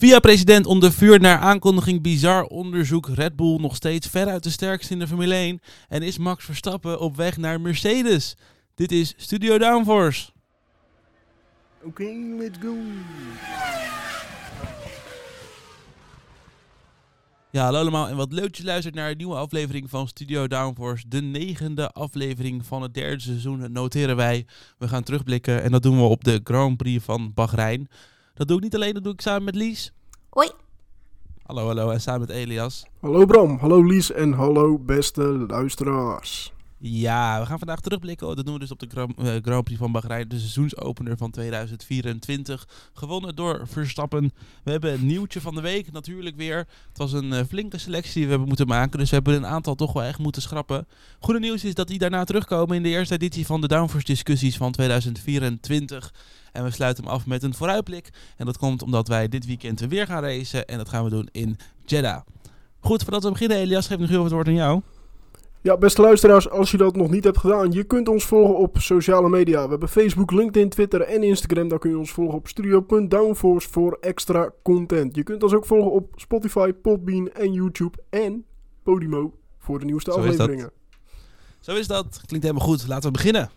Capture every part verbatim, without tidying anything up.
Via president onder vuur naar aankondiging bizar onderzoek. Red Bull nog steeds veruit de sterkste in de Formule één. En is Max Verstappen op weg naar Mercedes? Dit is Studio Downforce. Oké, okay, let's go. Ja, hallo allemaal en wat leuk dat je luistert naar een nieuwe aflevering van Studio Downforce. De negende aflevering van het derde seizoen, noteren wij. We gaan terugblikken en dat doen we op de Grand Prix van Bahrein. Dat doe ik niet alleen, dat doe ik samen met Lies. Hoi. Hallo, hallo en samen met Elias. Hallo Bram, hallo Lies en hallo beste luisteraars. Ja, we gaan vandaag terugblikken. Dat doen we dus op de Grand, uh, Grand Prix van Bahrein, de seizoensopener van tweeduizend vierentwintig. Gewonnen door Verstappen. We hebben een nieuwtje van de week natuurlijk weer. Het was een uh, flinke selectie die we hebben moeten maken, dus we hebben een aantal toch wel echt moeten schrappen. Goede nieuws is dat die daarna terugkomen in de eerste editie van de Downforce discussies van tweeduizend vierentwintig. En we sluiten hem af met een vooruitblik. En dat komt omdat wij dit weekend weer gaan racen en dat gaan we doen in Jeddah. Goed, voordat we beginnen Elias, geef nog heel wat woord aan jou. Ja, beste luisteraars, als je dat nog niet hebt gedaan, je kunt ons volgen op sociale media. We hebben Facebook, LinkedIn, Twitter en Instagram. Daar kun je ons volgen op studio punt downforce voor extra content. Je kunt ons ook volgen op Spotify, Podbean en YouTube en Podimo voor de nieuwste Zo afleveringen. Is Zo is dat. Klinkt helemaal goed. Laten we beginnen.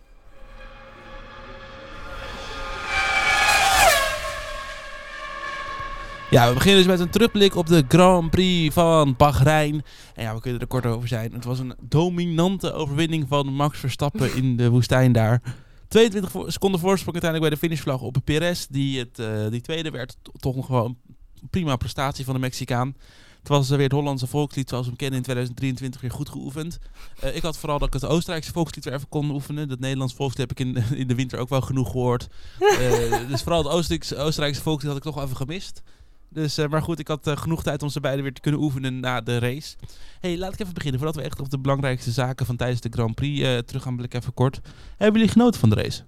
Ja, we beginnen dus met een terugblik op de Grand Prix van Bahrein. En ja, we kunnen er kort over zijn. Het was een dominante overwinning van Max Verstappen in de woestijn daar. tweeëntwintig seconden voorsprong uiteindelijk bij de finishvlag op Perez. Die, het, uh, die tweede werd to- toch nog wel een prima prestatie van de Mexicaan. Het was uh, weer het Hollandse volkslied zoals we hem kennen in tweeduizend drieëntwintig weer goed geoefend. Uh, ik had vooral dat ik het Oostenrijkse volkslied weer even kon oefenen. Dat Nederlands volkslied heb ik in, in de winter ook wel genoeg gehoord. Uh, dus vooral het Oostenrijkse, Oostenrijkse volkslied had ik toch wel even gemist. Dus, uh, maar goed, ik had uh, genoeg tijd om ze beide weer te kunnen oefenen na de race. Hey, laat ik even beginnen. Voordat we echt op de belangrijkste zaken van tijdens de Grand Prix uh, terug gaan blikken, even kort. Hebben jullie genoten van de race?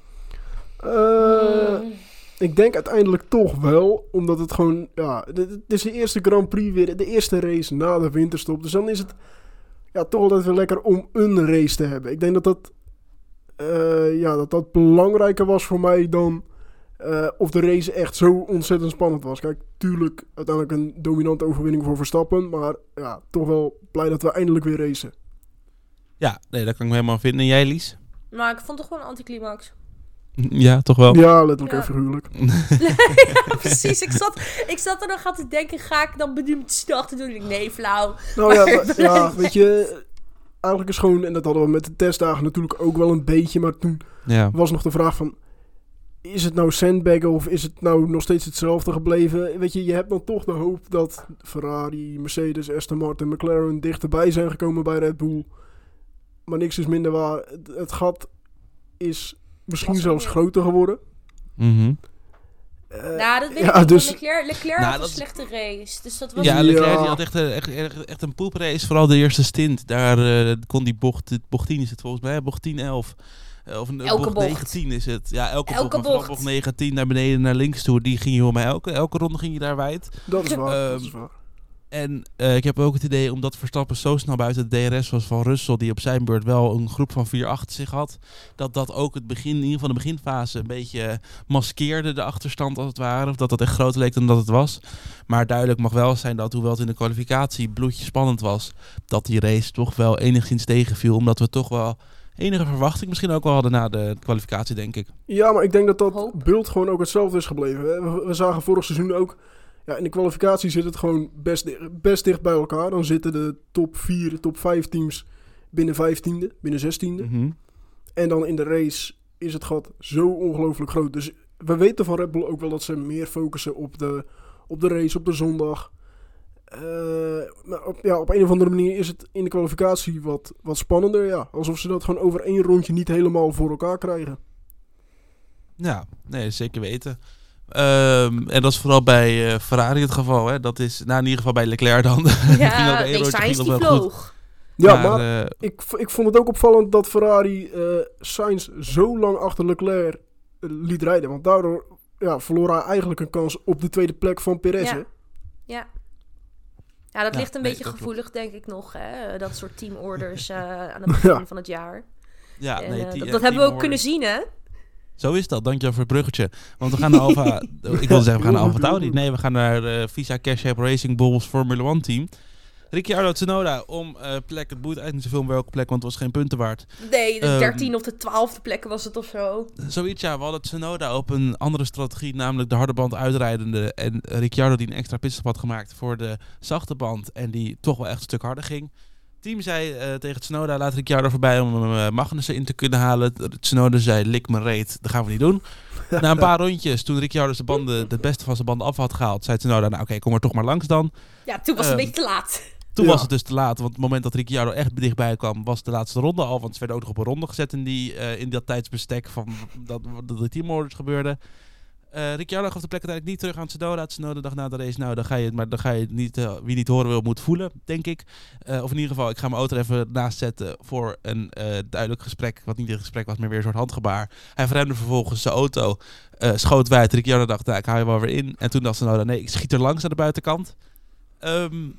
Uh, mm. Ik denk uiteindelijk toch wel, omdat het gewoon, ja, het is de eerste Grand Prix weer, de eerste race na de winterstop. Dus dan is het ja, toch altijd weer lekker om een race te hebben. Ik denk dat dat, uh, ja, dat, dat belangrijker was voor mij dan Uh, of de race echt zo ontzettend spannend was. Kijk, tuurlijk uiteindelijk een dominante overwinning voor Verstappen. Maar ja, toch wel blij dat we eindelijk weer racen. Ja, nee, dat kan ik me helemaal vinden. En jij, Lies? Nou, ik vond het gewoon een anticlimax. Ja, toch wel? Ja, letterlijk ja. en figuurlijk. Ja, precies. Ik zat, ik zat er nog aan te denken, ga ik dan benoemd achter doen? Ik nee, flauw. Nou ja, maar, ja, weet je, eigenlijk is gewoon, en dat hadden we met de testdagen natuurlijk ook wel een beetje. Maar toen ja. was nog de vraag van, is het nou sandbaggen of is het nou nog steeds hetzelfde gebleven? Weet je, je hebt dan toch de hoop dat Ferrari, Mercedes, Aston Martin, McLaren dichterbij zijn gekomen bij Red Bull. Maar niks is minder waar. Het, het gat is misschien was zelfs groter geworden. Mm-hmm. Uh, nou, dat weet ja, ik niet. Dus, Leclerc, Leclerc nou, had dat... een slechte race. Dus dat was ja, Leclerc ja. die had echt, echt, echt, echt een poeprace. Vooral de eerste stint. Daar uh, kon die bocht, bocht tien is het volgens mij, bocht tien elf. Of een elke bocht, bocht negentien is het. Ja, elke, elke bocht. bocht. bocht negentien naar beneden naar links toe. Die ging je om elke, elke ronde ging je daar wijd. Dat is waar. Um, dat is waar. En uh, ik heb ook het idee, omdat Verstappen zo snel buiten de D R S was van Russell, die op zijn beurt wel een groep van vier achter zich had, dat dat ook het begin, in ieder geval de beginfase, een beetje maskeerde de achterstand als het ware. Of dat dat echt groter leek dan dat het was. Maar duidelijk mag wel zijn dat, hoewel het in de kwalificatie bloedje spannend was, dat die race toch wel enigszins tegenviel, omdat we toch wel enige verwachting misschien ook wel hadden na de kwalificatie, denk ik. Ja, maar ik denk dat dat Hoop. beeld gewoon ook hetzelfde is gebleven. We, we zagen vorig seizoen ook, ja, in de kwalificatie zit het gewoon best, best dicht bij elkaar. Dan zitten de top vier, de top vijf teams binnen vijftiende, binnen zestiende. Mm-hmm. En dan in de race is het gat zo ongelooflijk groot. Dus we weten van Red Bull ook wel dat ze meer focussen op de, op de race, op de zondag. Uh, maar op, ja, op een of andere manier is het in de kwalificatie wat, wat spannender. Ja. Alsof ze dat gewoon over één rondje niet helemaal voor elkaar krijgen. Ja, nee, zeker weten. Um, en dat is vooral bij uh, Ferrari het geval. Hè? Dat is nou, in ieder geval bij Leclerc dan. Ja, nee, Sainz die vloog. Ja, maar, maar uh, ik, ik vond het ook opvallend dat Ferrari uh, Sainz zo lang achter Leclerc uh, liet rijden. Want daardoor ja, verloor hij eigenlijk een kans op de tweede plek van Perez. Ja, hè? ja. Ja, dat ja, ligt een nee, beetje dat gevoelig, denk ik nog. Hè? Dat soort teamorders uh, aan het begin Ja. van het jaar. ja, En, nee, uh, die, dat uh, dat hebben we ook order. kunnen zien, hè? Zo is dat, dankjewel voor het bruggetje. Want we gaan naar Alfa... ik wilde zeggen, we gaan naar Alfa Tauri. Nee, we gaan naar uh, Visa Cash App Racing Bulls Formula One team. Ricciardo Tsunoda om uh, plek. Het boeit eigenlijk niet zoveel om welke plek, want het was geen punten waard. Nee, de Um, dertien of de twaalfde plekken was het of zo. Zoiets, ja. We hadden Tsunoda op een andere strategie, namelijk de harde band uitrijdende. En Ricciardo die een extra pitstop had gemaakt voor de zachte band. En die toch wel echt een stuk harder ging. Het team zei uh, tegen Tsunoda, laat Ricciardo voorbij om uh, Magnussen in te kunnen halen. Tsunoda zei, lik mijn reet, dat gaan we niet doen. Na een paar rondjes, toen Ricciardo de banden, het beste van zijn banden af had gehaald, zei Tsunoda, nou oké, okay, kom er toch maar langs dan. Ja, toen was het Uh, een beetje te laat. Toen Ja. was het dus te laat, want het moment dat Ricciardo echt dichtbij kwam, was de laatste ronde al. Want ze werden ook nog op een ronde gezet in, die, uh, in dat tijdsbestek van dat, dat de teamorders gebeurde. Uh, Ricciardo gaf de plek uiteindelijk niet terug aan Tsunoda. Tsunoda dacht na de race, nou dan ga je het, maar dan ga je het niet, uh, wie niet horen wil, moet voelen, denk ik. Uh, of in ieder geval, ik ga mijn auto er even naast zetten voor een uh, duidelijk gesprek, wat niet een gesprek was, maar weer een soort handgebaar. Hij verremde vervolgens zijn auto, uh, schoot wijd. Ricciardo dacht, nou, ik haal je wel weer in. En toen dacht Tsunoda, nee, ik schiet er langs aan de buitenkant. Um,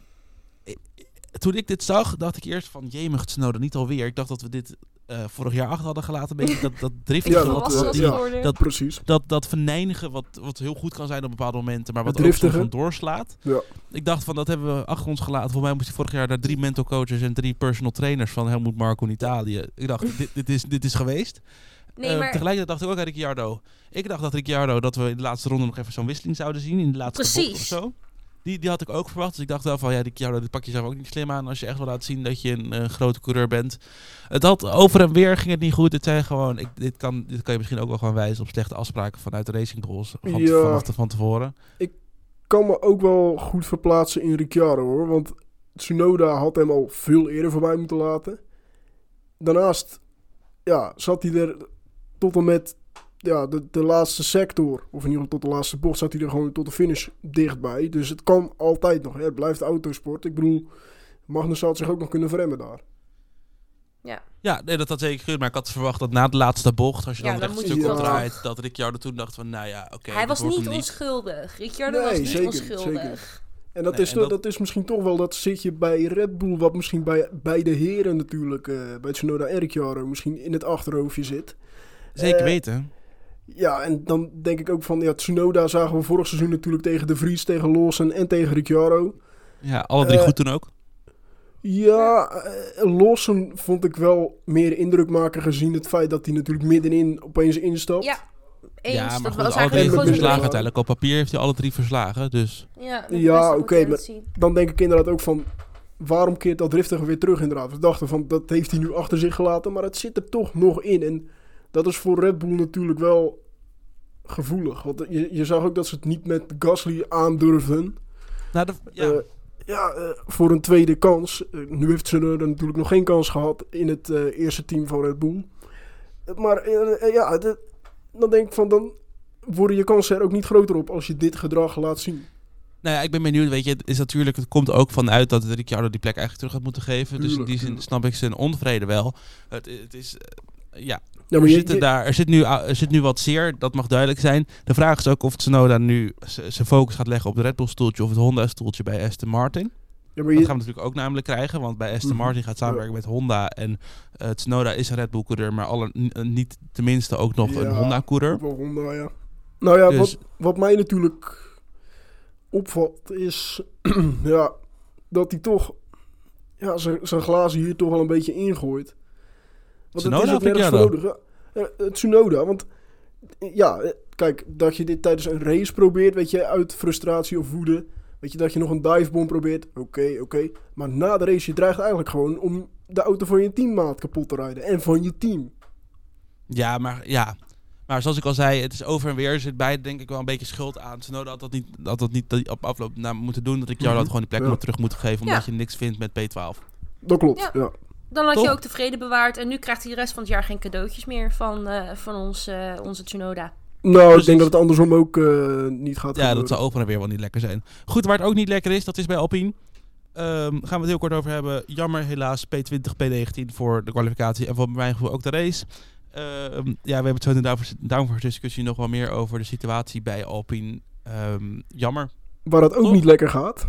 Toen ik dit zag, dacht ik eerst van, jemig Tsunoda, niet alweer. Ik dacht dat we dit uh, vorig jaar achter hadden gelaten. Een beetje dat, dat driftige, Ja, wat, dat, was wat dat die- ja. geworden? dat, Precies. dat, dat verneinigen wat, wat heel goed kan zijn op bepaalde momenten, maar wat Het ook soms driftige. van doorslaat. Ja. Ik dacht van, dat hebben we achter ons gelaten. Volgens mij moest hij vorig jaar naar drie mental coaches en drie personal trainers van Helmut Marko in Italië. Ik dacht, dit, dit, is, dit is geweest. Nee, Uh, maar tegelijkertijd dacht ik ook aan Ricciardo. Ik dacht dat Ricciardo, dat we in de laatste ronde nog even zo'n wisseling zouden zien. In de laatste bocht of Precies. zo. Die, die had ik ook verwacht. Dus ik dacht wel van, ja, Ricciardo, dit pak je zelf ook niet slim aan als je echt wil laten zien dat je een uh, grote coureur bent. Het had over en weer ging het niet goed. Het zijn gewoon, ik, dit, kan, dit kan je misschien ook wel gewoon wijzen op slechte afspraken vanuit de Racing Bulls. Van, Ja. vanaf de, van tevoren. Kan me ook wel goed verplaatsen in Ricciardo hoor. Want Tsunoda had hem al veel eerder voorbij moeten laten. Daarnaast ja, zat hij er tot en met ja, de, de laatste sector, of in ieder geval tot de laatste bocht, zat hij er gewoon tot de finish dichtbij. Dus het kan altijd nog. Hè. Het blijft autosport. Ik bedoel, Magnus had zich ook nog kunnen verremmen daar. Ja, nee, dat had zeker gekund. Maar ik had verwacht dat na de laatste bocht, als je Ja, dan, dan recht moet een je stuk wel opdraait, dat Ricciardo toen dacht van, nou ja, oké. hij dit was wordt niet hem onschuldig. Ricciardo Nee, was niet zeker, onschuldig. zeker. En dat, Nee, is, en to- dat- dat is misschien toch wel, dat zit je bij Red Bull, wat misschien bij, bij de heren natuurlijk, eh, bij Tsunoda en Ricciardo, misschien in het achterhoofdje zit. Zeker Eh, weten. Ja, en dan denk ik ook van, ja, Tsunoda zagen we vorig seizoen natuurlijk tegen De Vries, tegen Lawson en tegen Ricciardo. Ja, alle drie eh, goed toen ook. Ja, eh, Lawson vond ik wel meer indruk maken gezien het feit dat hij natuurlijk middenin opeens instapt. Ja, eens. Ja, maar dat goed, was alle drie eigenlijk gewoon verslagen zo- uiteindelijk. Op papier heeft hij alle drie verslagen, dus... Ja, Ja, oké, okay, maar- Dan denk ik inderdaad ook van, waarom keert dat driftige weer terug inderdaad? We dachten van, dat heeft hij nu achter zich gelaten, maar het zit er toch nog in. En dat is voor Red Bull natuurlijk wel gevoelig. Want je, je zag ook dat ze het niet met Gasly aandurfden. Nou, de, ja. Eh, ja, eh, voor een tweede kans. Eh, nu heeft ze er natuurlijk nog geen kans gehad in het eh, eerste team van Red Bull. Eh, maar eh, eh, ja, de- dan denk ik van, dan worden je kansen er ook niet groter op als je dit gedrag laat zien. Nou ja, ik ben benieuwd, weet je, het is natuurlijk, het komt ook vanuit dat Ricciardo die plek eigenlijk terug had moeten geven. Dus in Tuurlijk, die zin tuurlijk. snap ik zijn onvrede wel. Het, het is, eh, ja, Ja, er, maar je- zitten je- daar, er, zit nu, er zit nu wat zeer, dat mag duidelijk zijn. De vraag is ook of Tsunoda nu z- zijn focus gaat leggen op de Red Bull stoeltje of het Honda stoeltje bij Aston Martin. ja, maar Dat je- gaan we natuurlijk ook namelijk krijgen, want bij Aston Mhm. Martin gaat samenwerken met Honda en uh, Tsunoda is een Red Bull coureur, maar alle, n- uh, niet tenminste ook nog Ja, een Honda coureur. ook wel Honda, ja. Nou ja, Dus- wat, wat mij natuurlijk opvalt is ja, dat hij toch ja, zijn zijn glazen hier toch wel een beetje ingooit. Want Tsunoda het is of ook nergens voor Ricciardo? nodig. Ja, eh, eh, Tsunoda, want eh, ja, eh, kijk, dat je dit tijdens een race probeert, weet je, uit frustratie of woede, weet je, dat je nog een divebomb probeert, oké, oké. Maar na de race, je dreigt eigenlijk gewoon om de auto van je teammaat kapot te rijden en van je team. Ja, maar ja. Maar zoals ik al zei, het is over en weer. Er zit beide denk ik wel een beetje schuld aan. Tsunoda had dat niet, had dat niet op afloop naar moeten doen. Dat ik jou Mhm. dat gewoon die plek Ja. maar terug moet geven. Omdat Ja. je niks vindt met P twaalf. Dat klopt, Ja. ja. Dan had Toch? je ook tevreden bewaard. En nu krijgt hij de rest van het jaar geen cadeautjes meer van, eh, van ons, eh, onze Tsunoda. Nou, Precies. ik denk dat het andersom ook eh, niet gaat Ja, gebeuren. dat zou over en weer wel niet lekker zijn. Goed, waar het ook niet lekker is, dat is bij Alpine. Ehm, gaan we het heel kort over hebben. Jammer helaas, P twintig, P negentien voor de kwalificatie. En voor mijn gevoel ook de race. Ehm, ja, we hebben het zo in de downforce- downforce discussie nog wel meer over de situatie bij Alpine. Ehm, jammer. Waar het ook Toch? niet lekker gaat.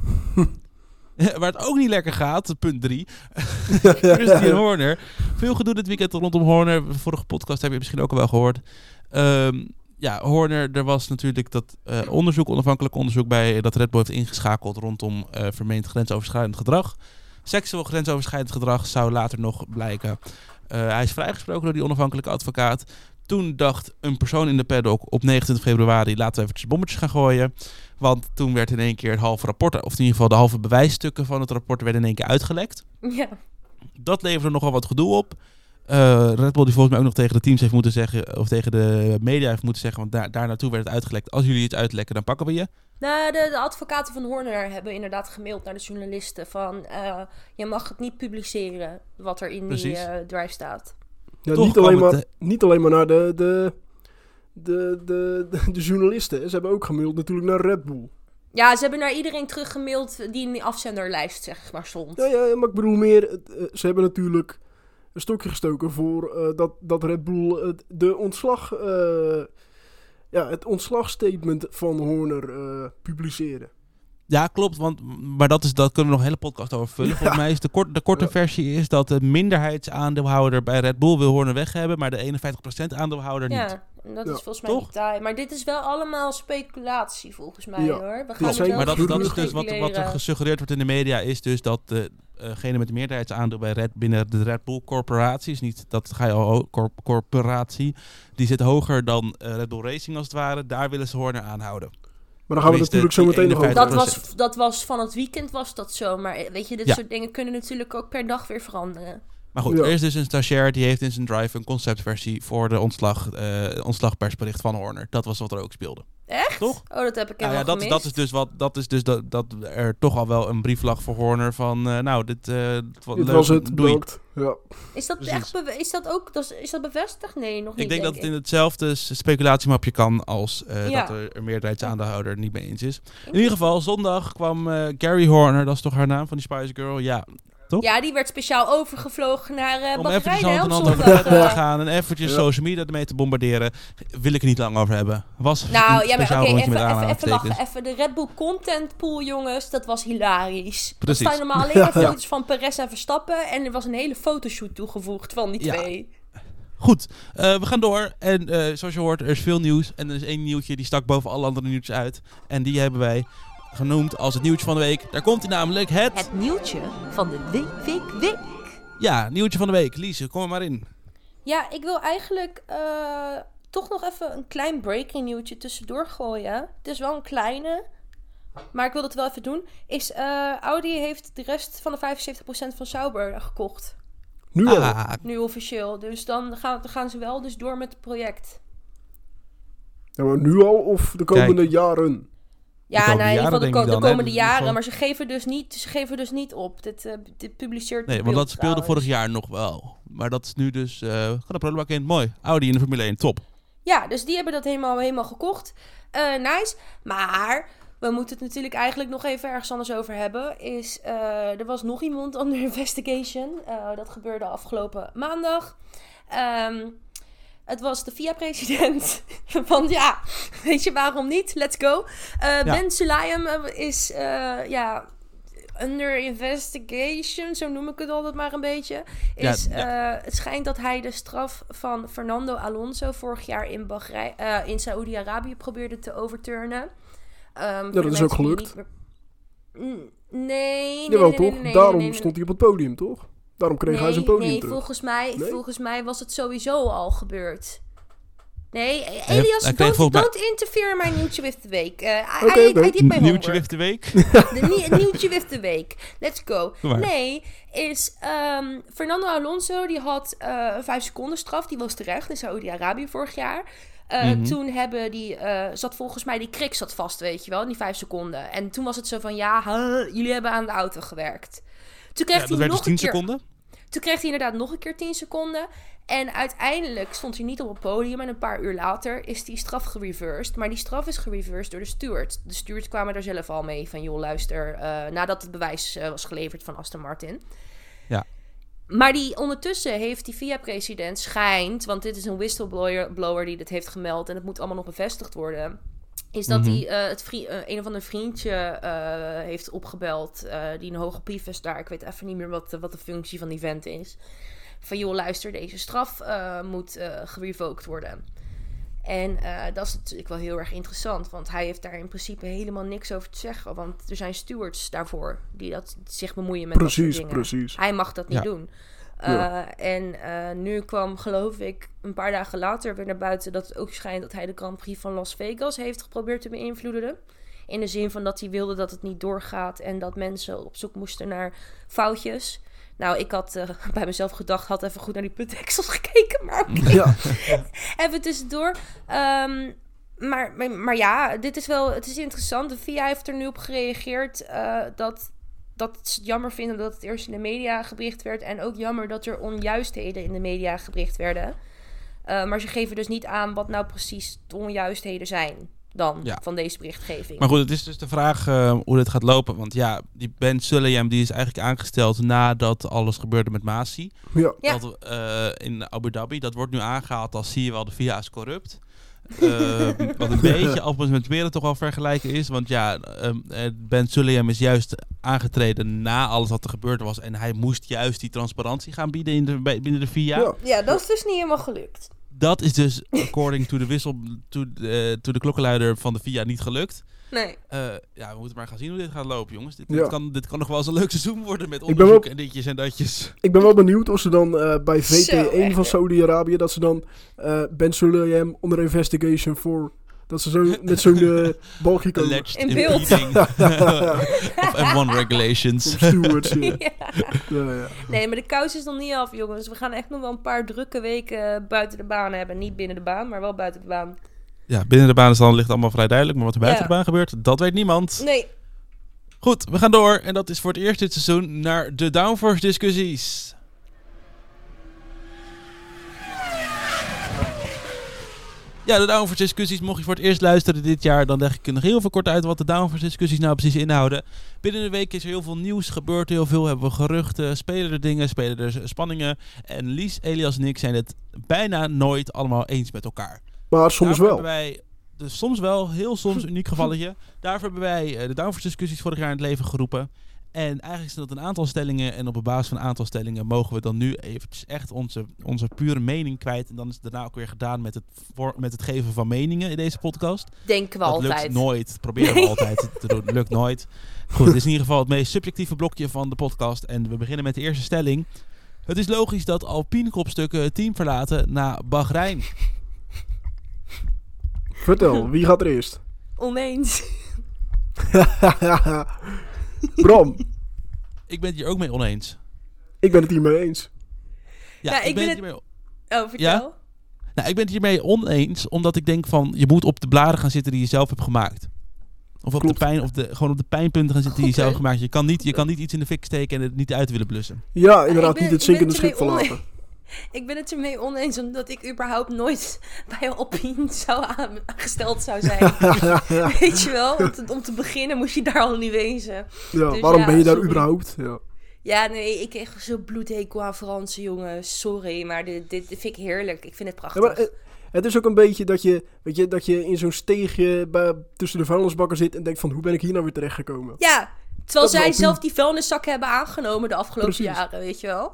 Waar het ook niet lekker gaat, punt drie. Christian Horner. Veel gedoe dit weekend rondom Horner. Vorige podcast heb je misschien ook al wel gehoord. Um, ja, Horner, er was natuurlijk dat uh, onderzoek, onafhankelijk onderzoek bij dat Red Bull heeft ingeschakeld rondom uh, vermeend grensoverschrijdend gedrag. Seksueel grensoverschrijdend gedrag zou later nog blijken. Uh, hij is vrijgesproken door die onafhankelijke advocaat. Toen dacht een persoon in de paddock op negenentwintig februari... laten we eventjes bommetjes gaan gooien. Want toen werd in één keer het halve rapport... of in ieder geval de halve bewijsstukken van het rapport... werden in één keer uitgelekt. Ja. Dat leverde nogal wat gedoe op. Uh, Red Bull die volgens mij ook nog tegen de teams heeft moeten zeggen... of tegen de media heeft moeten zeggen... want daar, daar naartoe werd het uitgelekt. Als jullie het uitlekken, dan pakken we je. Nou, de, de advocaten van Horner hebben inderdaad gemaild naar de journalisten... van uh, je mag het niet publiceren wat er in Precies. die uh, drive staat. Ja, niet, alleen maar, de... niet alleen maar naar de, de, de, de, de, de journalisten. Ze hebben ook gemaild natuurlijk naar Red Bull. Ja, ze hebben naar iedereen teruggemaild die in die afzenderlijst zeg maar stond. Ja, ja, maar ik bedoel meer... Ze hebben natuurlijk een stokje gestoken voor uh, dat, dat Red Bull uh, de ontslag... Uh, ja, het ontslagstatement van Horner uh, publiceerde. Ja, klopt, want, maar dat, is, dat kunnen we nog een hele podcast over vullen. Ja. Volgens mij is de, kort, de korte ja. versie is dat de minderheidsaandeelhouder bij Red Bull wil Horner weg hebben, maar de eenenvijftig procent aandeelhouder ja, niet. Ja, dat is ja. volgens mij Toch? detail. Maar dit is wel allemaal speculatie volgens mij ja. hoor. We gaan ja, het wel maar dat, dat is dus wat, speculeren. wat er gesuggereerd wordt in de media, is dus dat degene uh, met de meerderheidsaandeel bij Red, binnen de Red Bull corporatie, is niet dat ga je al corp- corporatie, die zit hoger dan uh, Red Bull Racing als het ware. Daar willen ze Horner aanhouden. Maar dan gaan we natuurlijk zo meteen nog over. Dat was, dat was van het weekend was dat zo. Maar weet je, dit ja. soort dingen kunnen natuurlijk ook per dag weer veranderen. Maar goed, ja. er is dus een stagiair die heeft in zijn drive een conceptversie voor de ontslag, uh, ontslagpersbericht van Horner. Dat was wat er ook speelde. Echt? Toch? Oh, dat heb ik nou helemaal ja, dat, gemist. dat is dus wat, dat is dus dat, dat er toch al wel een brief lag voor Horner van, uh, nou, dit, uh, dit, dit was het, bedankt. Ja. Is dat Precies. echt bewe- is dat ook dat is, is dat bevestigd? Nee, nog niet. Ik denk, denk dat ik. het in hetzelfde speculatiemapje kan als uh, Ja. dat er een meerderheidsaandeelhouder niet mee eens is. In ieder geval, zondag kwam uh, Gary Horner, dat is toch haar naam van die Spice Girl? Ja. Toch? Ja, die werd speciaal overgevlogen naar uh, Om Bahrein, eventjes hand in hè, hand op over de zondag, te uh. gaan en eventjes Ja. social media ermee te bombarderen. Wil ik er niet lang over hebben. Was Nou, een ja, maar speciaal oké, rondje even, met even, even lachen. aanhalingstekens. Even de Red Bull content pool, jongens. Dat was hilarisch. Precies. Er staan normaal alleen maar foto's van Perez en Verstappen. En er was een hele fotoshoot toegevoegd van die Ja. twee. Goed, uh, we gaan door. En uh, zoals je hoort, er is veel nieuws. En er is één nieuwtje die stak boven alle andere nieuwtjes uit. En die hebben wij genoemd als het nieuwtje van de week. Daar komt hij namelijk, het... Het nieuwtje van de week, week, week. Ja, nieuwtje van de week. Liese, kom er maar in. Ja, ik wil eigenlijk uh, toch nog even een klein breaking nieuwtje tussendoor gooien. Het is wel een kleine, maar ik wil dat wel even doen. Is uh, Audi heeft de rest van de vijfenzeventig procent van Sauber gekocht. Nu al. Ah, Nu officieel. Dus dan gaan, dan gaan ze wel dus door met het project. Ja, maar nu al of de komende Kijk. jaren? Ja, komende nou, in ieder jaren, geval de, denk ko- ik de dan, hè? komende In ieder jaren. geval. Maar ze geven dus niet, ze geven dus niet op. Dit, uh, dit publiceert nee, de want Bild dat speelde trouwens. vorig jaar nog wel. Maar dat is nu dus... Uh, gaat de prullenbak in. Mooi. Audi in de Formule één. Top. Ja, dus die hebben dat helemaal, helemaal gekocht. Uh, nice. Maar we moeten het natuurlijk eigenlijk nog even ergens anders over hebben. Is, uh, er was nog iemand onder investigation. Uh, dat gebeurde afgelopen maandag. Um, het was de F I A-president. Want ja, weet je waarom niet? Let's go. Uh, Ja. Ben Sulayem is uh, ja, under investigation, zo noem ik het altijd maar een beetje. Is, Ja, ja. Uh, het schijnt dat hij de straf van Fernando Alonso vorig jaar in, Bahrein, uh, in Saoedi-Arabië probeerde te overturnen. Um, Ja, dat is ook gelukt. Meer... Mm, Nee, nee, Jawel, nee, toch? nee, nee, Daarom nee, nee, stond hij op het podium, toch? Daarom kreeg nee, hij zijn podium nee, terug. volgens mij, Nee? volgens mij was het sowieso al gebeurd. Nee, Elias, hij kreeg don't, volgens mij- don't interfere in mijn nieuwtje with the week. Uh, I, Oké, I, oké. I did my Nieuwtje homework. weg de week. De nie- nieuwtje with the week. Let's go. Doe maar. Nee, is um, Fernando Alonso, die had uh, een vijf seconden straf. Die was terecht in Saoedi-Arabië vorig jaar. Uh, Mhm. Toen hebben die, uh, zat volgens mij die krik zat vast, weet je wel, in die vijf seconden. En toen was het zo van, ja, huh, jullie hebben aan de auto gewerkt. Toen kreeg Ja, hij dat werd nog dus tien een keer... seconden. Toen kreeg hij inderdaad nog een keer tien seconden. En uiteindelijk stond hij niet op het podium. En een paar uur later is die straf gereversed. Maar die straf is gereversed door de stewards. De stewards kwamen er zelf al mee van... joh, luister, uh, nadat het bewijs uh, was geleverd van Aston Martin. Ja. Maar die, ondertussen heeft die F I A-president schijnt... want dit is een whistleblower blower die dit heeft gemeld... en het moet allemaal nog bevestigd worden... is dat Mhm. hij uh, het vri- uh, een of ander vriendje uh, heeft opgebeld... Uh, die een hoge pief is daar. Ik weet even niet meer wat, wat de functie van die vent is. Van joh, luister, deze straf uh, moet uh, gerevoked worden. En uh, dat is natuurlijk wel heel erg interessant. Want hij heeft daar in principe helemaal niks over te zeggen. Want er zijn stewards daarvoor die dat zich bemoeien met precies, dat soort dingen. Precies. Hij mag dat niet Ja. doen. Uh, Ja. En uh, nu kwam, geloof ik, een paar dagen later weer naar buiten dat het ook schijnt dat hij de Grand Prix van Las Vegas heeft geprobeerd te beïnvloeden. In de zin van dat hij wilde dat het niet doorgaat en dat mensen op zoek moesten naar foutjes. Nou, ik had uh, bij mezelf gedacht, had even goed naar die puntendeksels gekeken, maar oké. Okay. Ja. Even tussendoor. Um, maar, maar, maar ja, dit is wel, het is interessant. De V I A heeft er nu op gereageerd uh, dat, dat ze het jammer vinden dat het eerst in de media gebericht werd. En ook jammer dat er onjuistheden in de media gebericht werden. Uh, maar ze geven dus niet aan wat nou precies de onjuistheden zijn dan Ja. van deze berichtgeving. Maar goed, het is dus de vraag uh, hoe dit gaat lopen. Want ja, die Ben Sulayem die is eigenlijk aangesteld nadat alles gebeurde met Masi. Ja. Ja. Dat, uh, in Abu Dhabi. Dat wordt nu aangehaald als zie je wel, de V I A is corrupt. Uh, wat een beetje af met Meren toch wel vergelijken is. Want ja, um, Ben Sulayem is juist aangetreden na alles wat er gebeurd was. En hij moest juist die transparantie gaan bieden in de, binnen de V I A. Ja. Ja, dat is dus niet helemaal gelukt. Dat is dus, according to the whistle, to, uh, to de klokkenluider van de V I A, niet gelukt. Nee. Uh, ja, we moeten maar gaan zien hoe dit gaat lopen, jongens. Dit, Ja. dit, kan, dit kan nog wel eens een leuk seizoen worden met ben onderzoek wel- en ditjes en datjes. Ik ben wel benieuwd of ze dan uh, bij V T Zo, één echt, van hè? Saudi-Arabië, dat ze dan uh, Ben Sulayem onder investigation voor... Dat ze zo met zo'n uh, balkje komen. Alleged In beeld. impeding of F one regulations. Of stewards, ja. Ja. Ja, ja. Nee, maar de kous is nog niet af, jongens. We gaan echt nog wel een paar drukke weken buiten de baan hebben. Niet binnen de baan, maar wel buiten de baan. Ja, binnen de baan is dan ligt allemaal vrij duidelijk. Maar wat er buiten Ja. de baan gebeurt, dat weet niemand. Nee. Goed, we gaan door. En dat is voor het eerst dit seizoen naar de downforce discussies. Ja, de downforce discussies. Mocht je voor het eerst luisteren dit jaar, dan leg ik nog heel veel kort uit wat de downforce discussies nou precies inhouden. Binnen de week is er heel veel nieuws gebeurd. Heel veel hebben we geruchten, spelen er dingen, spelen er spanningen. En Lies, Elias en ik zijn het bijna nooit allemaal eens met elkaar. Maar soms Daarvoor wel. hebben wij, dus soms wel, heel soms een uniek gevalletje. Daarvoor hebben wij uh, de downforce discussies vorig jaar in het leven geroepen. En eigenlijk zijn dat een aantal stellingen. En op de basis van een aantal stellingen mogen we dan nu eventjes echt onze, onze pure mening kwijt. En dan is het daarna ook weer gedaan met het, voor, met het geven van meningen in deze podcast. Denken we dat altijd. lukt nooit. Dat proberen we altijd te doen. Lukt nooit. Goed, het is in ieder geval het meest subjectieve blokje van de podcast. En we beginnen met de eerste stelling. Het is logisch dat Alpine kopstukken het team verlaten na Bahrein. Vertel, wie gaat er eerst? Oneens. Bram, Ik ben het hier ook mee oneens. ik ben het hiermee eens. Ja, Ja, ik, ik ben ben het hiermee... Oh, vertel. Ja? Nou, ik ben het hiermee oneens, omdat ik denk van... je moet op de bladen gaan zitten die je zelf hebt gemaakt. Of op de Klopt. pijn, of de, gewoon op de pijnpunten gaan zitten die je Oké. zelf hebt gemaakt. Je kan, niet, je kan niet iets in de fik steken en het niet uit willen blussen. Ja, inderdaad, ben- niet het ik ben zinkende het ermee schip verlaten. oneens. Ik ben het ermee oneens, omdat ik überhaupt nooit bij Alpine zou aan- aangesteld zou zijn. Weet je wel? Om te, om te beginnen moest je daar al niet wezen. Ja, Dus waarom ja, ben je daar sorry. überhaupt? Ja. Ja, nee, ik kreeg zo'n bloedhekel aan Fransen, jongens. Sorry, maar dit, dit vind ik heerlijk. Ik vind het Ja, prachtig. maar het, het is ook een beetje dat je, weet je, dat je in zo'n steegje bij, tussen de vuilnisbakken zit en denkt van, hoe ben ik hier nou weer terechtgekomen? Ja, terwijl Dat is zij Alpine. zelf die vuilniszakken hebben aangenomen de afgelopen Precies. jaren, weet je wel.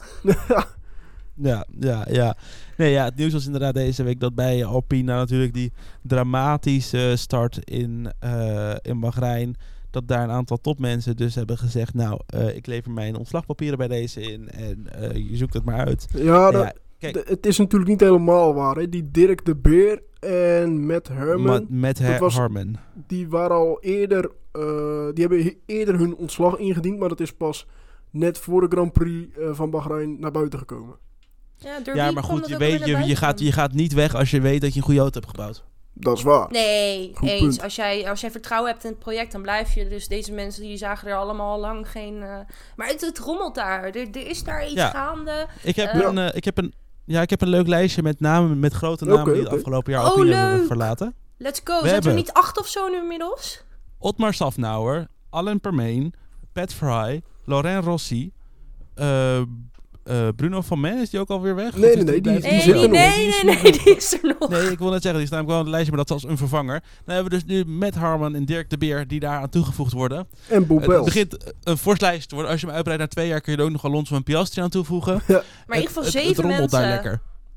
Ja, ja, ja. Nee, ja, het nieuws was inderdaad deze week dat bij Alpine nou natuurlijk die dramatische start in, uh, in Bahrein... dat daar een aantal topmensen dus hebben gezegd... nou, uh, ik lever mijn ontslagpapieren bij deze in en uh, je zoekt het maar uit. Ja, dat, Ja, kijk. de- het is natuurlijk niet helemaal waar. Hè. Die Dirk de Beer en Matt Herman, Ma- met dat Her- was- Harman. die waren al eerder, uh, die hebben he- eerder hun ontslag ingediend, maar dat is pas net voor de Grand Prix uh, van Bahrein naar buiten gekomen. Ja, door Ja, wie maar kwam goed, dat je, ook weer weet, naar je, je, buiten gaat, dan? je gaat niet weg als je weet dat je een goede auto hebt gebouwd. Dat is waar. Nee, Goed eens. punt. Als jij, als jij vertrouwen hebt in het project, dan blijf je. Dus deze mensen die zagen er allemaal al lang geen... Uh... Maar het, het rommelt daar. Er, er is daar iets Ja. gaande. Ik heb, Uh, een, uh, ik, heb een, ja, ik heb een leuk lijstje met namen, met grote namen Oké, die het oké. afgelopen jaar Oh, Alpine hebben leuk. verlaten. Let's go. We Zijn er hebben niet acht of zo nu inmiddels? Otmar Safnauer, Alain Permane, Pat Fry, Laurent Rossi, uh, uh, Bruno van Men, is die ook alweer weg? Nee, Of is nee, nee, die- blijven- Nee, zit die, er nog. nee, Die is nee, nog- nee, die is er nog. Nee, ik wil net zeggen, die staat wel op het lijstje, maar dat is als een vervanger. Dan hebben we dus nu Matt Harman en Dirk de Beer die daar aan toegevoegd worden. En Bob Het Wells. begint een fors lijst te worden. Als je hem uitbreidt naar twee jaar kun je er ook nog Alonso en Piastri aan toevoegen. Maar in ieder geval het, het, zeven het rommelt daar mensen. lekker.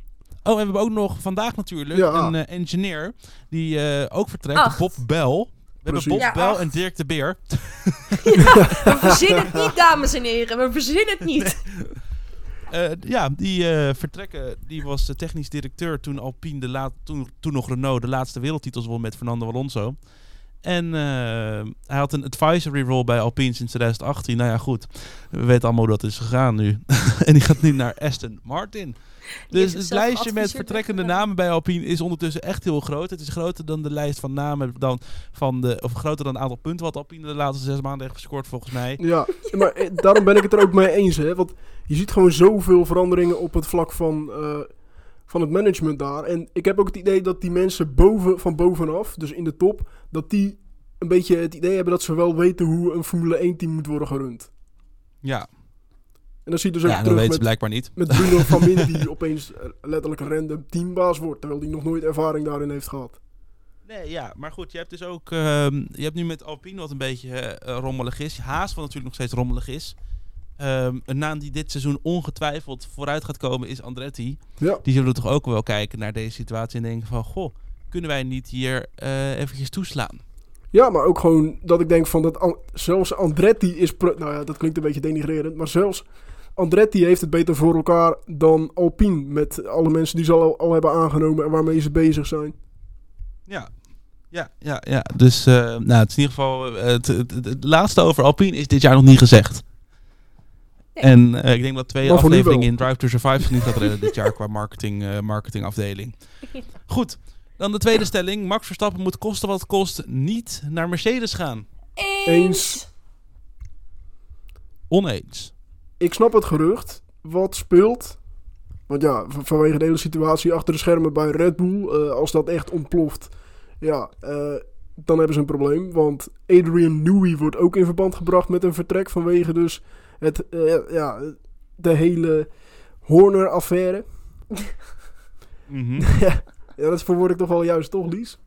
en we hebben ook nog vandaag natuurlijk Ja. een uh, engineer die uh, ook vertrekt. Ach. Bob Bell. We Precies. hebben Bob Ja, Bell ach. en Dirk de Beer. We verzinnen het niet, dames en heren. We verzinnen het niet. Uh, ja, die uh, vertrekken. Die was uh, technisch directeur toen Alpine, de laat, toen, toen nog Renault, de laatste wereldtitels won met Fernando Alonso. En uh, hij had een advisory role bij Alpine sinds twintig achttien. Nou ja, goed. We weten allemaal hoe dat is gegaan nu. En die gaat nu naar Aston Martin. Dus het lijstje met vertrekkende namen bij Alpine is ondertussen echt heel groot. Het is groter dan de lijst van namen dan van de, of groter dan het aantal punten wat Alpine de laatste zes maanden heeft gescoord volgens mij. Ja, maar eh, daarom ben ik het er ook mee eens, hè. Want je ziet gewoon zoveel veranderingen op het vlak van, uh, van het management daar. En ik heb ook het idee dat die mensen boven, van bovenaf, dus in de top, dat die een beetje het idee hebben dat ze wel weten hoe een Formule één team moet worden gerund. Ja, En dan zie je dus ook ja dat weten terug ze met, blijkbaar niet. met Bruno Famini die opeens uh, letterlijk een random teambaas wordt, terwijl die nog nooit ervaring daarin heeft gehad. Nee, ja, maar goed, je hebt dus ook, uh, je hebt nu met Alpine wat een beetje uh, rommelig is. Haas, wat natuurlijk nog steeds rommelig is. Um, een naam die dit seizoen ongetwijfeld vooruit gaat komen is Andretti. Ja. Die zullen toch ook wel kijken naar deze situatie en denken van, goh, kunnen wij niet hier uh, eventjes toeslaan? Ja, maar ook gewoon dat ik denk van dat An- zelfs Andretti is... Pro- nou ja, dat klinkt een beetje denigrerend, maar zelfs Andretti heeft het beter voor elkaar dan Alpine. Met alle mensen die ze al, al hebben aangenomen en waarmee ze bezig zijn. Ja, ja, ja, ja. Dus, uh, nou, het is in ieder geval, uh, het, het, het, het laatste over Alpine is dit jaar nog niet gezegd. Nee. En uh, ik denk dat twee Maar voor nu afleveringen wel. in Drive to Survive ze niet gaat redden dit jaar qua marketing, uh, marketingafdeling. Goed, dan de tweede stelling. Max Verstappen moet kosten wat het kost niet naar Mercedes gaan. Eens. Eens. Oneens. Ik snap het gerucht wat speelt. Want ja, v- vanwege de hele situatie achter de schermen bij Red Bull. Uh, als dat echt ontploft, ja, uh, dan hebben ze een probleem. Want Adrian Newey wordt ook in verband gebracht met een vertrek vanwege dus het, uh, ja, de hele Horner-affaire. Mm-hmm. Ja, dat verwoord ik toch wel juist, toch, Lies?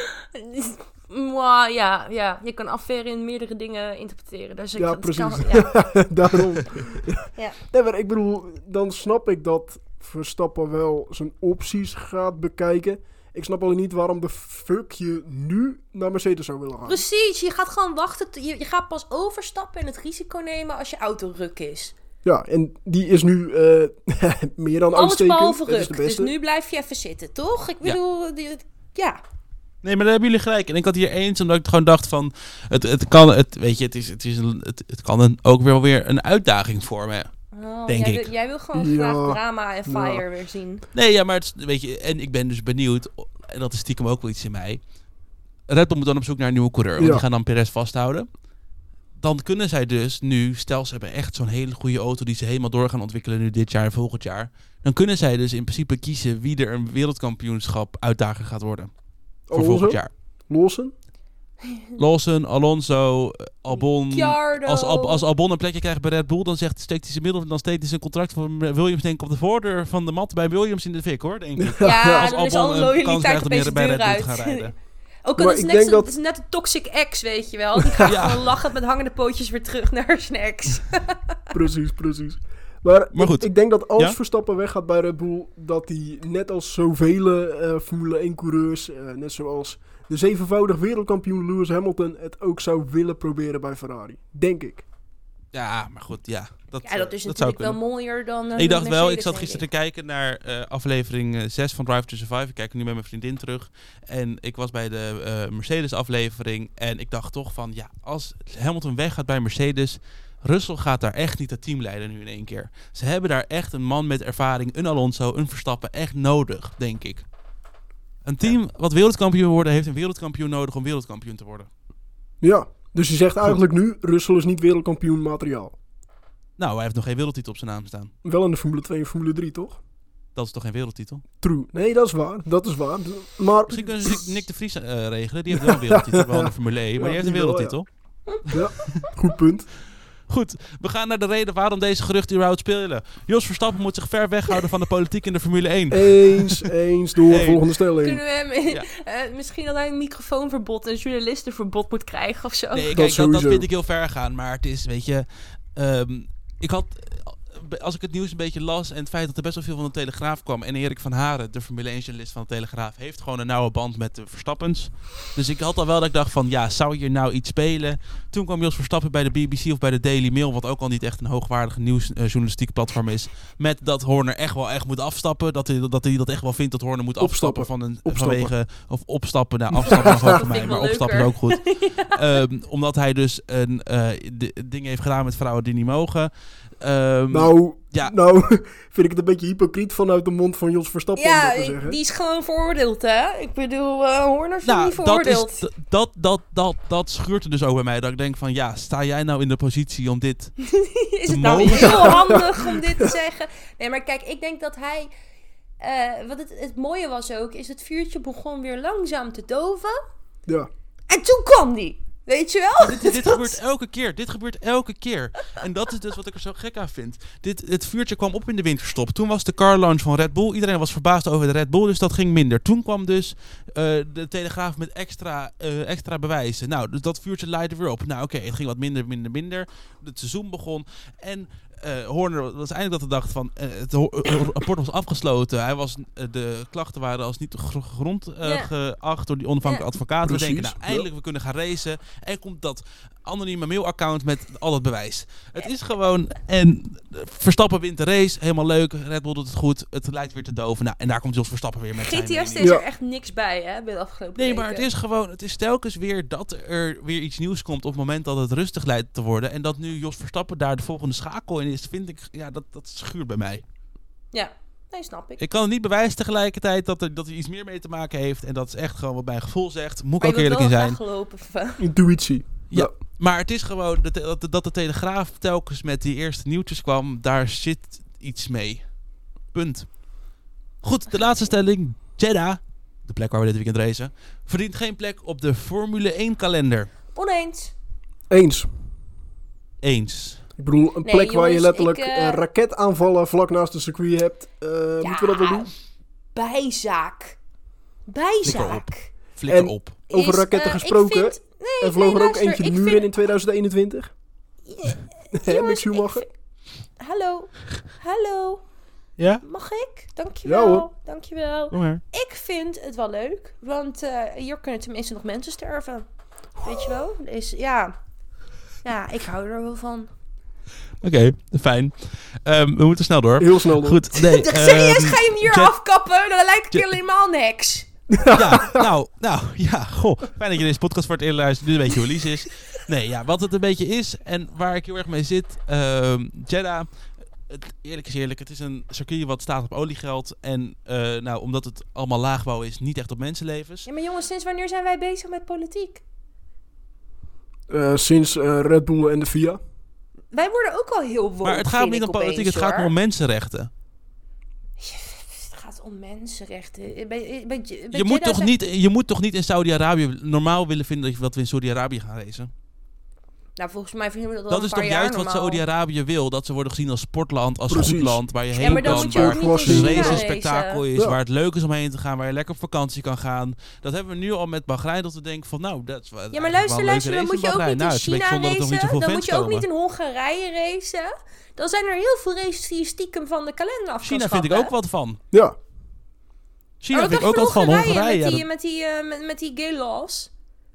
Mwah, ja, ja, je kan affaire in meerdere dingen interpreteren. Dus ik Ja, dat precies. Kan, ja. Daarom. Ja. Nee, maar ik bedoel, dan snap ik dat Verstappen wel zijn opties gaat bekijken. Ik snap alleen niet waarom de fuck je nu naar Mercedes zou willen gaan. Precies, je gaat gewoon wachten. t- Je, je gaat pas overstappen en het risico nemen als je auto ruk is. Ja, en die is nu uh, meer dan Alles uitstekend. behalve Het is ruk. de Dus beste. nu blijf je even zitten, toch? Ik Ja. bedoel, die- ja. Nee, maar daar hebben jullie gelijk. En ik had hier eens, omdat ik gewoon dacht van... Het, het kan, het, weet je, het, is, het, is een, het, het kan een, ook wel weer een uitdaging vormen. Oh, Denk jij, ik. Wil, jij wil gewoon Ja. graag drama en fire Ja. weer zien. Nee, ja, maar het, is- weet je, en ik ben dus benieuwd, en dat is stiekem ook wel iets in mij. Red Bull moet dan op zoek naar een nieuwe coureur, want Ja. die gaan dan Perez vasthouden. Dan kunnen zij dus nu, stel ze hebben echt zo'n hele goede auto die ze helemaal door gaan ontwikkelen nu dit jaar en volgend jaar. Dan kunnen zij dus in principe kiezen wie er een wereldkampioenschap uitdager gaat worden. Voor Alonso? volgend jaar. Lawson? Lawson, Alonso, Albon. Ricciardo. Als, Al- als Albon een plekje krijgt bij Red Bull, dan zegt, steekt hij zijn middel, dan steekt hij zijn contract van Williams denk ik op de voordeur van de mat bij Williams in de fik, hoor, denk ik. Ja, Als dan is Albon alle een kans loyaliteit krijgt om opeens weer de bij deur Red Bull te uit. gaan rijden. Ook Maar al is ik net, denk zo, dat- het is net een toxic ex, weet je wel. Die gaat Ja. gewoon lachend met hangende pootjes weer terug naar zijn ex. Precies, precies. Maar, Maar ik- goed. Ik, denk dat als Ja? Verstappen weggaat bij Red Bull, dat hij net als zoveel uh, Formule één coureurs, uh, net zoals de zevenvoudig wereldkampioen Lewis Hamilton, het ook zou willen proberen bij Ferrari. Denk ik. Ja, maar goed, ja. Dat, Ja, dat is eh, natuurlijk zou wel kunnen. mooier dan uh, Ik dacht wel, ik Mercedes, zat denk gisteren te kijken naar eh, aflevering eh, zes van Drive to Survive. Ik kijk nu met mijn vriendin terug. En ik was bij de eh, Mercedes aflevering. En ik dacht toch van, ja, als Hamilton weggaat bij Mercedes... Russell gaat daar echt niet het team leiden nu in één keer. Ze hebben daar echt een man met ervaring, een Alonso, een Verstappen echt nodig, denk ik. Een team wat wereldkampioen worden, heeft een wereldkampioen nodig om wereldkampioen te worden. Ja, dus je zegt eigenlijk nu, Russell is niet wereldkampioen materiaal. Nou, hij heeft nog geen wereldtitel op zijn naam staan. Wel in de Formule twee en Formule drie, toch? Dat is toch geen wereldtitel? True. Nee, dat is waar. Dat is waar. Maar Misschien kunnen ze Nick de Vries uh, regelen. Die heeft wel een wereldtitel, wel in de Formule één, maar Ja, die heeft een die wel, wereldtitel. ja, goed punt. Goed, we gaan naar de reden waarom deze geruchten überhaupt spelen. Jos Verstappen moet zich ver weghouden van de politiek in de Formule één. Eens, eens, door. Hey. Volgende stelling. Kunnen we hem... Ja. eh, misschien dat hij een microfoonverbod, een journalistenverbod moet krijgen of zo. Nee, Dat kijk, dat, dat sowieso. vind ik heel ver gaan. Maar het is, weet je... Um, ik had... als ik het nieuws een beetje las en het feit dat er best wel veel van de Telegraaf kwam en Erik van Haren, de Formule één-journalist van de Telegraaf, heeft gewoon een nauwe band met de Verstappens. Dus ik had al wel dat ik dacht van, ja, zou hier nou iets spelen? Toen kwam Jos Verstappen bij de B B C of bij de Daily Mail, wat ook al niet echt een hoogwaardige nieuwsjournalistieke platform is, met dat Horner echt wel echt moet afstappen, dat hij dat, hij dat echt wel vindt dat Horner moet Opstappen. afstappen van een Opstappen. vanwege of opstappen, nou afstappen is ook voor mij, vind ik maar wel opstappen is leuker. ook goed. Um, omdat hij dus een uh, d- ding heeft gedaan met vrouwen die niet mogen. Um, Nou, ja. nou vind ik het een beetje hypocriet vanuit de mond van Jos Verstappen om Ja, dat te zeggen. die is gewoon veroordeeld, hè? Ik bedoel, uh, Horner is nou, niet dat, veroordeeld. is, d- dat, dat, dat, dat schuurt er dus ook bij mij. Dat ik denk van, ja, sta jij nou in de positie om dit... Is het nou mogen? heel handig om dit te zeggen? Nee, maar kijk, ik denk dat hij... Uh, wat het, het mooie was ook, is het vuurtje begon weer langzaam te doven. Ja. En toen kwam die. Weet je wel? Dit, dit gebeurt elke keer. Dit gebeurt elke keer. En dat is dus wat ik er zo gek aan vind. Dit, het vuurtje kwam op in de winterstop. Toen was de car launch van Red Bull. Iedereen was verbaasd over de Red Bull, dus dat ging minder. Toen kwam dus uh, de Telegraaf met extra, uh, extra bewijzen. Nou, dus dat vuurtje leidde weer op. Nou, oké, okay, het ging wat minder, minder, minder. Het seizoen begon. En... Uh, Horner was eindelijk dat de dacht van uh, het ho- uh, rapport was afgesloten. Hij was, uh, de klachten waren als niet gr- grond uh, Ja. geacht door die onafhankelijke Ja. advocaat. We Precies, denken, nou eindelijk ja. we kunnen gaan racen. En komt dat anonieme mailaccount met al dat bewijs. Het is gewoon en Verstappen wint de race, helemaal leuk. Red Bull doet het goed. Het lijkt weer te doven. Nou, en daar komt Jos Verstappen weer met zijn G T S mening. is Ja. er echt niks bij, hè? Bij de afgelopen Nee, maar weken. het is gewoon, het is telkens weer dat er weer iets nieuws komt op het moment dat het rustig lijkt te worden. En dat nu Jos Verstappen daar de volgende schakel in is, vind ik, ja, dat, dat schuurt bij mij. Ja, nee, snap ik. Ik kan het niet bewijzen tegelijkertijd dat er, dat er iets meer mee te maken heeft. En dat is echt gewoon wat mijn gevoel zegt. Moet ik Maar ook je wilt eerlijk in wel zijn. graag gelopen. Intuïtie. Ja. Ja. Maar het is gewoon dat de, dat de, dat de Telegraaf telkens met die eerste nieuwtjes kwam. Daar zit iets mee. Punt. Goed, de laatste stelling. Jeddah, de plek waar we dit weekend racen, verdient geen plek op de Formule één kalender. Oneens. Eens. Eens. Ik bedoel, een Nee, plek waar je jongens, letterlijk ik, uh... uh, raketaanvallen vlak naast de circuit hebt. Uh, Ja, moeten we dat wel doen? bijzaak. Flikker Bijzaak. op. Flikker En- op. Over Is, raketten uh, ik gesproken. vind- nee, Er vloog nee, er ook luister, eentje de ik muur vind- in in tweeduizend eenentwintig. Ja, Hè, jongens, Mick Schumacher? ik vind- Hallo. Hallo. Ja? Mag ik? Dankjewel. Ja, hoor. Dankjewel. Kom maar. Ik vind het wel leuk. Want uh, hier kunnen tenminste nog mensen sterven. Weet je wel? Dus ja. Ja, ik hou er wel van. Oké, okay, fijn. Um, we moeten snel door. Heel snel door. Goed, nee. Serieus, um, ga je hem hier Jet- afkappen? Dan lijkt ik Jet- helemaal niks. Ja, nou, nou, ja, goh. Fijn dat je deze podcast voor het eerst luistert. Nu een beetje hoe Lies is. Nee, ja, wat het een beetje is en waar ik heel erg mee zit. Um, Jeddah, het, eerlijk is eerlijk, het is een circuit wat staat op oliegeld. En uh, nou, omdat het allemaal laagbouw is, niet echt op mensenlevens. Ja, maar jongens, sinds wanneer zijn wij bezig met politiek? Uh, sinds uh, Red Bull en de F I A. Wij worden ook al heel woke, Maar het gaat vind niet ik om politiek, opeens, het gaat hoor. om mensenrechten. Het gaat om mensenrechten. Bij, bij, bij Je moet, Jeddah toch zijn- niet, je moet toch niet in Saudi-Arabië normaal willen vinden dat we in Saudi-Arabië gaan racen? Nou, volgens mij vinden we dat al Dat een is paar toch jaar juist wat normaal. Saudi-Arabië wil. Dat ze worden gezien als sportland, als Precies. goed land, waar je heen Ja, maar dan kan, moet je ook waar niet in was de China race een racen. spektakel is, Ja. waar het leuk is om heen te gaan, waar je lekker op vakantie kan gaan. Dat hebben we nu al met Bahrein, dat we denken van nou, dat is wel Ja, maar luister, luister, dan moet je ook niet nou, in het is een beetje China zonde dat er nog niet racen. zoveel Dan fans moet je ook komen. niet in Hongarije racen. Dan zijn er heel veel races die je stiekem van de kalender af kan China vind ik schrappen. ook wat van. Ja. China Maar vind ik ook wat wat van. Hongarije, Hongarije, met ja, die, met die, uh, met, met die gay laws.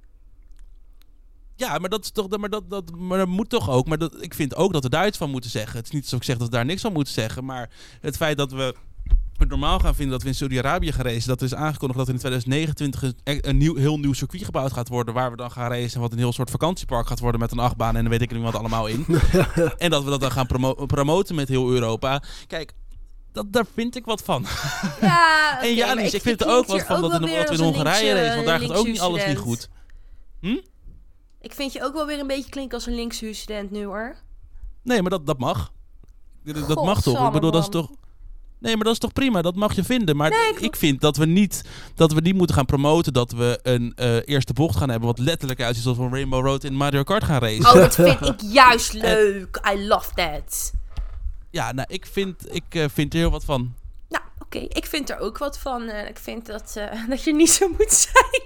Ja, maar dat is toch, maar dat, dat, maar dat moet toch ook. Maar dat, ik vind ook dat we daar iets van moeten zeggen. Het is niet alsof ik zeg dat we daar niks van moeten zeggen. Maar het feit dat we het normaal gaan vinden dat we in Saudi-Arabië gaan racen. Dat er is aangekondigd dat er in twintig negenentwintig een, een nieuw, heel nieuw circuit gebouwd gaat worden. Waar we dan gaan racen. Wat een heel soort vakantiepark gaat worden met een achtbaan. En dan weet ik er niet wat allemaal in. En dat we dat dan gaan promo- promoten met heel Europa. Kijk, dat, daar vind ik wat van. Ja, En ja, maar Lies, ik, ik vind er klinkt ook wat hier van dat, wel in, weer dat we in als een Hongarije linkse- racen. Want daar gaat ook niet alles niet linkse goed. Hm? Ik vind je ook wel weer een beetje klinken als een linkse student nu, hoor. Nee, maar dat, dat mag. Dat, dat mag toch? Godsamme, Ik bedoel, dat is man. toch... Nee, maar dat is toch prima? Dat mag je vinden. Maar Nee, ik, ik- vind dat we niet dat we niet moeten gaan promoten dat we een uh, eerste bocht gaan hebben wat letterlijk uitziet alsof we een Rainbow Road in Mario Kart gaan racen. Oh, dat vind ik juist leuk. I love that. Ja, nou, ik vind, ik, uh, vind er heel wat van. Nou, oké. Okay. Ik vind er ook wat van. Uh, ik vind dat, uh, dat je niet zo moet zeiken.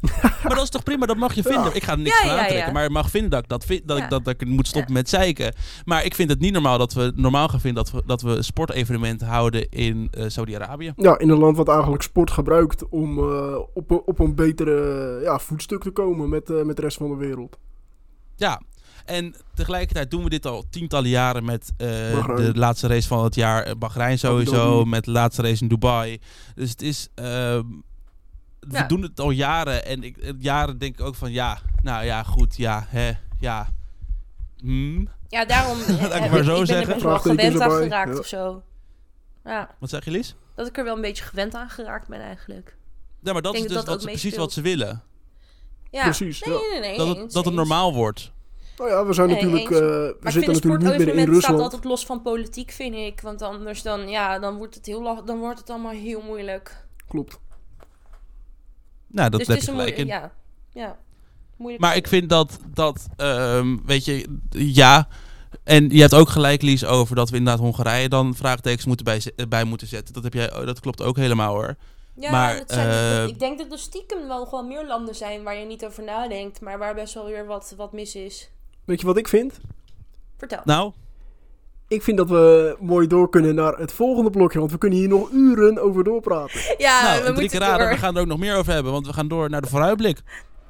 Maar dat is toch prima, dat mag je vinden. Ja. Ik ga er niks Ja, van ja, aantrekken, ja. maar je mag vinden dat ik, dat, vind, dat, Ja. ik, dat, dat ik moet stoppen Ja. met zeiken. Maar ik vind het niet normaal dat we normaal gaan vinden dat we, dat we sportevenementen houden in uh, Saudi-Arabië. Ja, in een land wat eigenlijk sport gebruikt om uh, op, een- op een betere uh, ja, voetstuk te komen met, uh, met de rest van de wereld. Ja, en tegelijkertijd doen we dit al tientallen jaren met uh, Bahrein. de laatste race van het jaar. uh, Bahrein sowieso, Abu Dhabi. met de laatste race in Dubai. Dus het is... Uh, we Ja. doen het al jaren en ik, uh, jaren denk ik ook van ja, nou ja, goed, ja, hè, ja. Hmm. Ja, daarom ik eh, maar ik, zo ik ben er zeggen. best wel Vraagtekens gewend aan erbij, geraakt ja. of zo. Ja, Wat zeg je, Lies? dat ik er wel een beetje gewend aan geraakt ben eigenlijk. Ja, maar dat Ik is denk dus dat dat wat ze, ook precies wat ze meespeelt. willen. Ja. Precies, Nee, ja. nee, nee, nee. Dat het, eens, dat het eens. normaal wordt. Nou ja, we zijn Nee, natuurlijk, eens. uh, Maar we ik vind zitten een natuurlijk niet meer in sportevenement staat Rusland. altijd los van politiek, vind ik. Want anders dan, ja, dan wordt het heel la- dan wordt het allemaal heel moeilijk. Klopt. Nou, dat dus heb het je is een gelijk in. moeilijk, ja, ja, moeilijk. Maar ik vind dat, dat um, weet je, ja. En je hebt ook gelijk, Lies, over dat we inderdaad Hongarije dan vraagtekens moeten bij, bij moeten zetten. Dat, heb jij, dat klopt ook helemaal hoor. Ja, maar, dat zijn, uh, ik denk dat er stiekem wel gewoon meer landen zijn waar je niet over nadenkt, maar waar best wel weer wat, wat mis is. Weet je wat ik vind? Vertel. Nou, Ik vind dat we mooi door kunnen naar het volgende blokje, want we kunnen hier nog uren over doorpraten. Ja, nou we en drie moeten keer raden, door. we gaan er ook nog meer over hebben, want we gaan door naar de vooruitblik.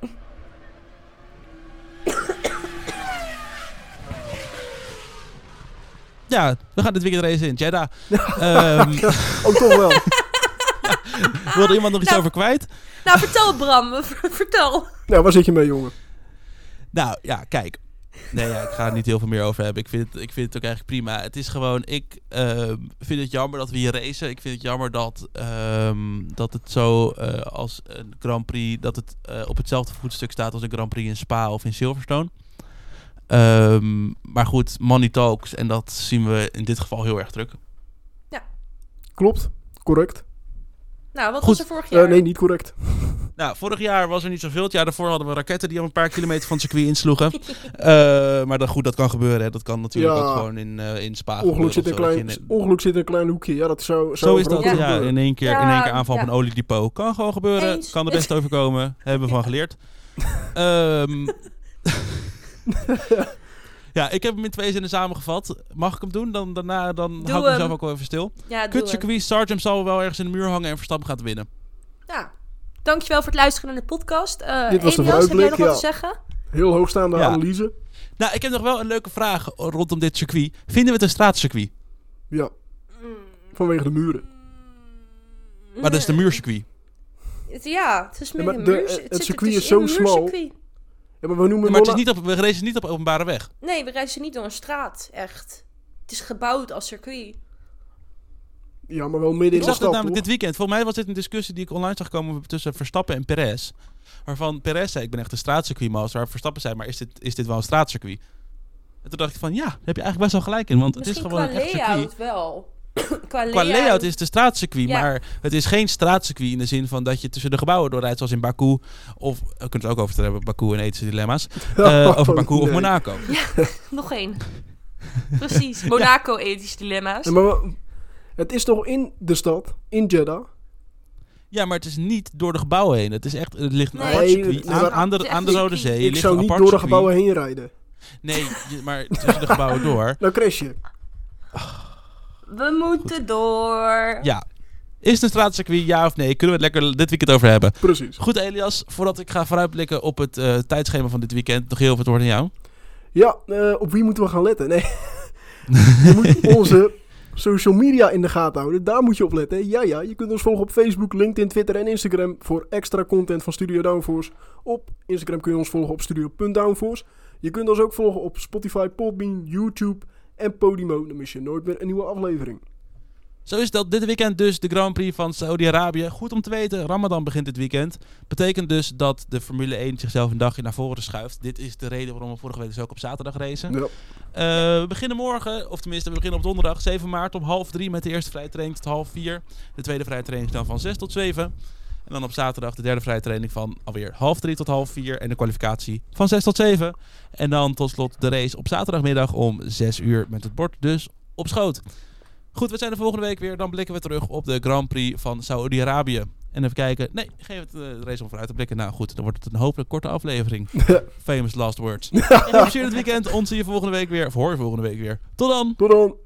Ja, we gaan dit weekend race in Jeddah. um, Ook toch wel. wilde iemand nog iets Nou, over kwijt? Nou, vertel Bram, vertel. Nou, waar zit je mee, jongen? Nou, ja, kijk. Nee, ja, ik ga er niet heel veel meer over hebben. Ik vind het, ik vind het ook eigenlijk prima. Het is gewoon, ik uh, vind het jammer dat we hier racen. Ik vind het jammer dat, um, dat het zo uh, als een Grand Prix, dat het uh, op hetzelfde voetstuk staat als een Grand Prix in Spa of in Silverstone. Um, maar goed, money talks en dat zien we in dit geval heel erg druk. Klopt. Correct. Nou, wat Goed. was er vorig jaar? Uh, nee, niet correct. Nou, vorig jaar was er niet zoveel. Het jaar daarvoor hadden we raketten die al een paar kilometer van het circuit insloegen. uh, maar dan, goed, dat kan gebeuren. Hè. Dat kan natuurlijk Ja. ook gewoon in, uh, in Spa Ongeluk gebeuren zit, of een zo, dat klein, je in- ongeluk zit in een klein hoekje. Ja, dat zou, zou Zo is vooral dat, kunnen ja. gebeuren. In één keer, Ja, in één keer aanval ja. op een oliedepot. Kan gewoon gebeuren. Eens. Kan er best overkomen. Hebben we van geleerd. um, ja, ik heb hem in twee zinnen samengevat. Mag ik hem doen? Dan, daarna dan hou ik hem. mezelf ook wel even stil. Ja, doe Kut hem. circuit, Sargent zal wel ergens in de muur hangen en Verstappen gaat winnen. Ja. Dankjewel voor het luisteren naar de podcast. Uh, Dit was de Elias, heb jij nog vooruitblik, wat te ja. zeggen? Heel hoogstaande Ja. analyse. Nou, ik heb nog wel een leuke vraag rondom dit circuit. Vinden we het een straatcircuit? Ja. Vanwege de muren. Maar dat is de muurcircuit. Het- Ja, het is meer maar een de- muur. het zit er circuit is tussenin, zo een smal. muurcircuit. Ja, maar we noemen Maar het is Mola- niet op, we racen niet op openbare weg. Nee, we reizen niet door een straat, echt. Het is gebouwd als circuit. Ja, maar wel midden in Ik de zag stad, dit namelijk toch? dit weekend. Volgens mij was dit een discussie die ik online zag komen tussen Verstappen en Perez. Waarvan Perez zei, ik ben echt een straatcircuitmaster. Waar Verstappen zei, maar is dit, is dit wel een straatcircuit? En toen dacht ik van, ja, daar heb je eigenlijk best wel gelijk in. Want het Misschien is gewoon qua een echt layout circuit. wel. qua, Qua layout is het een straatcircuit, Ja. maar het is geen straatcircuit in de zin van dat je tussen de gebouwen doorrijdt, zoals in Baku. Of, we kunnen het ook over het hebben, Baku en ethische dilemma's. Uh, over Baku of Nee. Ja, Monaco. nog één. Precies. Monaco ethische dilemma's. Ja, maar we- het is toch in de stad, in Jeddah? Ja, maar het is niet door de gebouwen heen. Het is echt, het ligt een Nee. apart circuit Nee, aan, maar- aan de, Het is aan de echt Rode een Zee. Ik ligt zou een niet apart door de circuit. gebouwen heen rijden. Nee, je- maar tussen de gebouwen door. Nou crash je. We moeten door. Ja. Is het een straatcircuit, ja of nee? Kunnen we het lekker dit weekend over hebben? Precies. Goed, Elias. Voordat ik ga vooruitblikken op het uh, tijdschema van dit weekend, nog heel veel het woord aan jou. Ja, uh, op wie moeten we gaan letten? Nee. Je moet onze social media in de gaten houden. Daar moet je op letten. Ja, ja. Je kunt ons volgen op Facebook, LinkedIn, Twitter en Instagram voor extra content van Studio Downforce. Op Instagram kun je ons volgen op studio punt downforce. Je kunt ons ook volgen op Spotify, Podbean, YouTube en Podimo. Dan mis je nooit meer een nieuwe aflevering. Zo is dat dit weekend dus de Grand Prix van Saudi-Arabië. Goed om te weten, Ramadan begint dit weekend. Betekent dus dat de Formule één zichzelf een dagje naar voren schuift. Dit is de reden waarom we vorige week dus ook op zaterdag racen. Ja. Uh, we beginnen morgen, of tenminste we beginnen op donderdag zeven maart om half drie met de eerste vrije training tot half vier. De tweede vrije training is dan van zes tot zeven. En dan op zaterdag de derde vrije training van alweer half drie tot half vier. En de kwalificatie van zes tot zeven. En dan tot slot de race op zaterdagmiddag om zes uur met het bord dus op schoot. Goed, we zijn de volgende week weer. Dan blikken we terug op de Grand Prix van Saudi-Arabië. En even kijken. Nee, geef het uh, de race om vooruit te blikken. Nou goed, dan wordt het een hopelijk korte aflevering. Famous last words. En plezier het weekend. Ons zie je volgende week weer. Of hoor je volgende week weer. Tot dan. Tot dan.